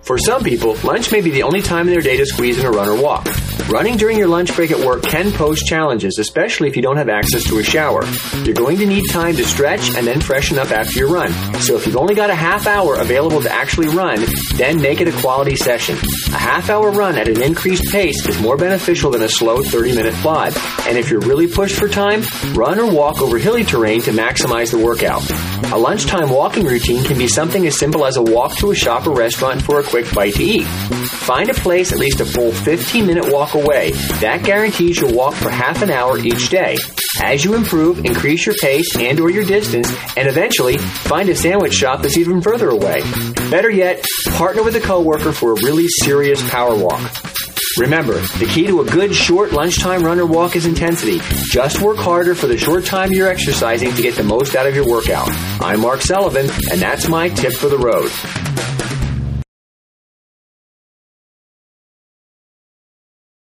For some people, lunch may be the only time in their day to squeeze in a run or walk. Running during your lunch break at work can pose challenges, especially if you don't have access to a shower. You're going to need time to stretch and then freshen up after your run. So if you've only got a half hour available to actually run, then make it a quality session. A half-hour run at an increased pace is more beneficial than a slow 30-minute plod. And if you're really pushed for time, run or walk over hilly terrain to maximize the workout. A lunchtime walking routine can be something as simple as a walk to a shop or restaurant for a quick bite to eat. Find a place at least a full 15-minute walk away. That guarantees you'll walk for half an hour each day. As you improve, increase your pace and or your distance, and eventually find a sandwich shop that's even further away. Better yet, partner with a coworker for a really serious power walk. Remember, the key to a good short lunchtime run or walk is intensity. Just work harder for the short time you're exercising to get the most out of your workout. I'm Mark Sullivan, and that's my tip for the road.